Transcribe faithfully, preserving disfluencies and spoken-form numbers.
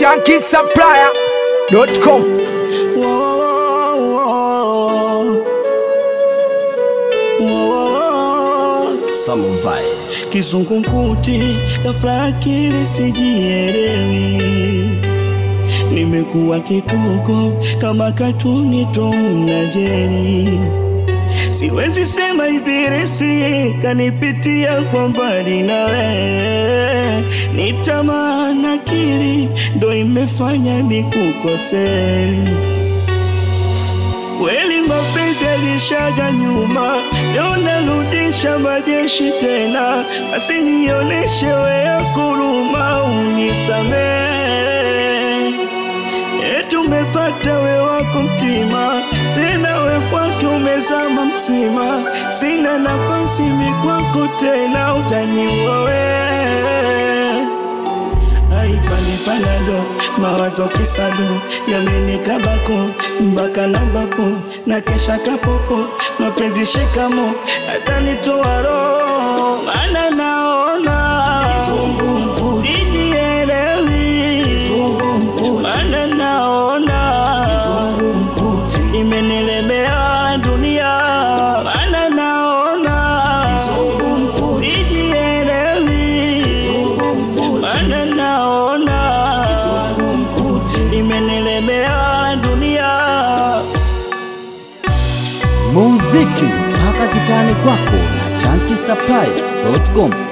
Chunky Supplier dot com. Kizungumkuti ghafla akili sijielewi, nimekuwa kituko kama katuni Tom na Jerry. Siwezi sema ibilisi kanipitia kwa mbali nawe, ni tamaa na akili ndo imefanya nikukose. Kweli mapenzi yalishaga nyuma, leo narudisha majeshi tena. Basi nioneshe wewe kuruma, unisamehe. Eti umepata we wako mtima, tena we kwake umezama msima. Sina nafasi mi kwako tena, utaniua wewe. Ai pale palado, mawazo kisado, yamenikabako mbaka nambapo, na kesha kapopo, mapenzi shikamo, hata nitoa roho. Mana naona kizungumkuti, sijielewi kizungumkuti. Mana naona kizungumkuti, imenilemea dunia. Mana naona kizungumkuti, sijielewi kizungumkuti. Mana naona kizungumkuti, imenilemea dunia. Muziki mpaka kitani kwako na Chunky Supplier dot com.